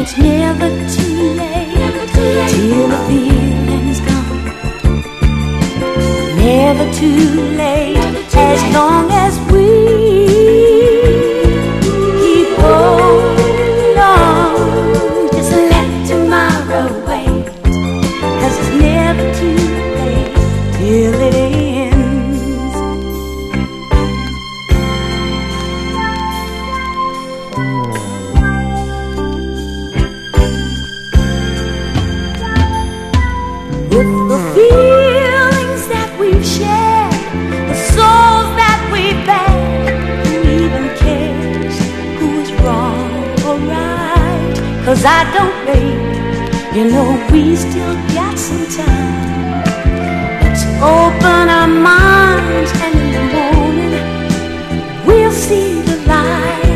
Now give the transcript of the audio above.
it's never too late till the feeling's gone. Never too late as long as we keep holding on. Just let tomorrow wait, 'cause it's never too late till it ends. With the feelings that we've shared, the souls that we've bared, who even cares who's wrong or right? 'Cause I don't wait, you know we still got some time. Let's open our minds, and in the morning we'll see the light.